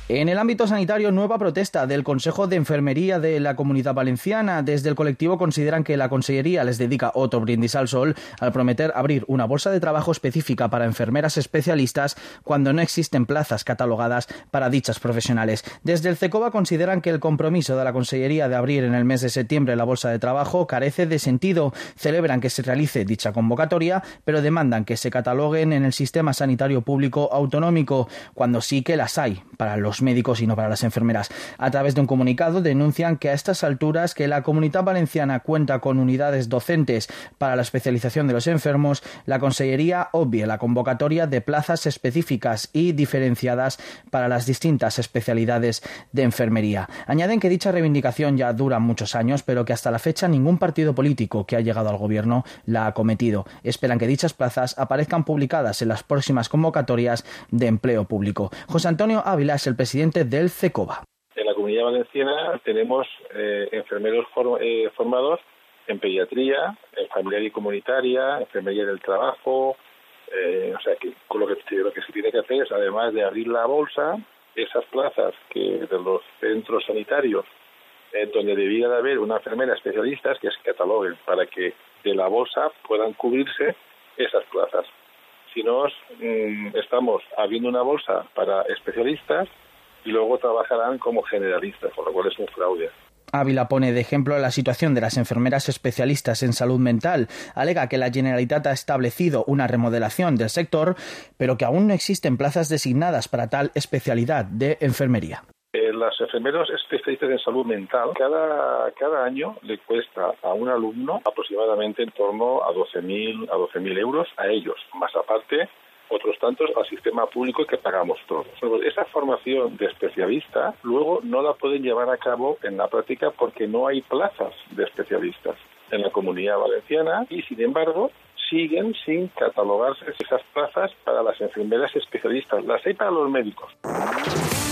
En el ámbito sanitario, nueva protesta del Consejo de Enfermería de la Comunidad Valenciana. Desde el colectivo consideran que la Consellería les dedica otro brindis al sol al prometer abrir una bolsa de trabajo específica para enfermeras especialistas cuando no existen plazas catalogadas para dichas profesionales. Desde el CECOVA consideran que el compromiso de la Consellería de abrir en el mes de septiembre la bolsa de trabajo carece de sentido. Celebran que se realice dicha convocatoria, pero demandan que se cataloguen en el sistema sanitario público autonómico, cuando sí que las hay para los médicos y no para las enfermeras. A través de un comunicado denuncian que a estas alturas que la Comunidad Valenciana cuenta con unidades docentes para la especialización de los enfermos, la Consellería obvie la convocatoria de plazas específicas y diferenciadas para las distintas especialidades de enfermería. Añaden que dicha reivindicación ya dura muchos años, pero que hasta la fecha ningún partido político que ha llegado al gobierno la ha acometido. Esperan que dichas plazas aparezcan publicadas en las próximas convocatorias de empleo público. José Antonio Ávila es el presidente del CECOVA. En la Comunidad Valenciana tenemos enfermeros formados en pediatría, en familiar y comunitaria, enfermería del trabajo, o sea que con lo que se tiene que hacer es, además de abrir la bolsa, esas plazas que de los centros sanitarios donde debía de haber una enfermera especialista, que se cataloguen para que de la bolsa puedan cubrirse esas plazas. Si no, estamos abriendo una bolsa para especialistas y luego trabajarán como generalistas, con lo cual es un fraude. Ávila pone de ejemplo la situación de las enfermeras especialistas en salud mental. Alega que la Generalitat ha establecido una remodelación del sector, pero que aún no existen plazas designadas para tal especialidad de enfermería. Los enfermeros especialistas en salud mental, cada año le cuesta a un alumno aproximadamente en torno a 12.000 euros a ellos, más aparte otros tantos al sistema público que pagamos todos. Esa formación de especialista luego no la pueden llevar a cabo en la práctica porque no hay plazas de especialistas en la Comunidad Valenciana y, sin embargo, siguen sin catalogarse esas plazas para las enfermeras especialistas. Las hay para los médicos.